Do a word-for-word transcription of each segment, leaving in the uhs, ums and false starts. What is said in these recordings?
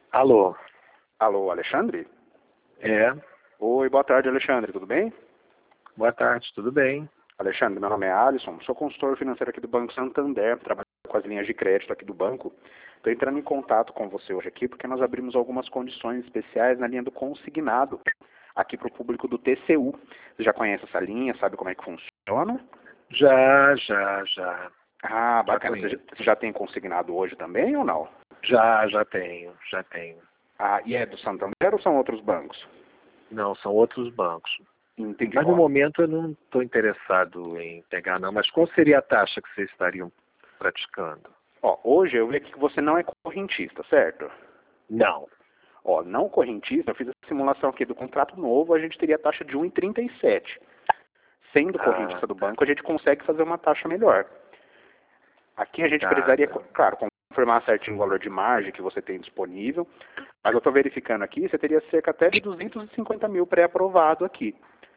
Alô? Alô, Alexandre? É. Oi, boa tarde, Alexandre, tudo bem? Boa tarde, tudo bem? Alexandre, meu nome é Alisson, sou consultor financeiro aqui do Banco Santander, trabalho com as linhas de crédito aqui do banco. Estou entrando em contato com você hoje aqui porque nós abrimos algumas condições especiais na linha do consignado, aqui para o público do T C U. Você já conhece essa linha, sabe como é que funciona? Já, já, já. Ah, Já bacana. Você já, conheço. você já tem consignado hoje também ou não? Já, já tenho, já tenho. Ah, e é do Santander ou são outros bancos? Não, são outros bancos. Entendi. Mas no Ó, momento eu não estou interessado em pegar, não. Mas qual seria a taxa que vocês estariam praticando? ó, hoje eu vi aqui que você não é correntista, certo? Não. Ó, não correntista, eu fiz a simulação aqui do contrato novo, a gente teria a taxa de um vírgula trinta e sete. Sendo Ah, correntista do tá. banco, a gente consegue fazer uma taxa melhor. Aqui a gente Tá, precisaria, tá. claro, confirmar certinho o valor de margem que você tem disponível, mas eu estou verificando aqui, você teria cerca até de duzentos e cinquenta mil pré-aprovado aqui.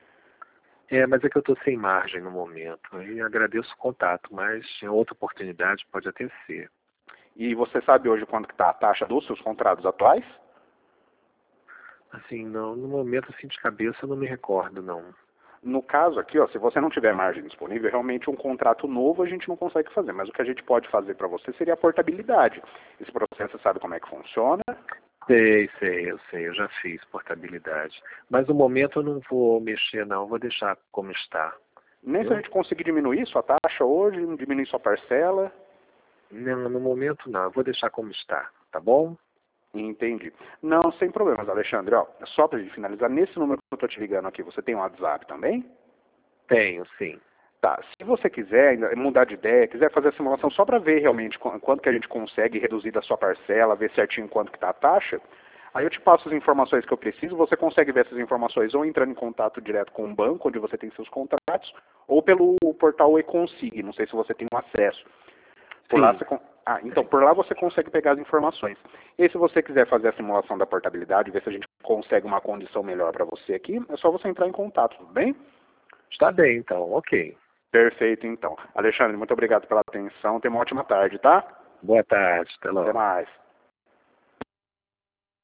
É, mas é que eu estou sem margem no momento. E agradeço o contato, mas em outra oportunidade pode até ser. E você sabe hoje quanto está a taxa dos seus contratos atuais? Assim, não, no momento assim de cabeça eu não me recordo, não. No caso aqui, ó, se você não tiver margem disponível, realmente um contrato novo a gente não consegue fazer, mas o que a gente pode fazer para você seria a portabilidade. Esse processo, você sabe como é que funciona? Sei, sei, eu sei, eu já fiz portabilidade. Mas no momento eu não vou mexer, não, eu vou deixar como está. Nem se a Viu? gente conseguir diminuir sua taxa hoje, diminuir sua parcela. Não, no momento não, eu vou deixar como está, tá bom? Entendi. Não, sem problemas, Alexandre. Ó, só para gente finalizar, nesse número que eu estou te ligando aqui, você tem um WhatsApp também? Tenho, sim. Tá, se você quiser ainda mudar de ideia, quiser fazer a simulação só para ver realmente qu- quanto que a gente consegue reduzir da sua parcela, ver certinho quanto que está a taxa, aí eu te passo as informações que eu preciso, você consegue ver essas informações ou entrando em contato direto com o banco, onde você tem seus contratos, ou pelo portal eConsig, não sei se você tem um acesso. Por lá Sim, você, con- ah, então tenho. por lá você consegue pegar as informações. E se você quiser fazer a simulação da portabilidade, ver se a gente consegue uma condição melhor para você aqui, é só você entrar em contato, tudo bem? Está bem, então, ok. Perfeito, então. Alexandre, muito obrigado pela atenção. Tenha uma ótima tarde, tá? Boa tarde, até Até logo. mais.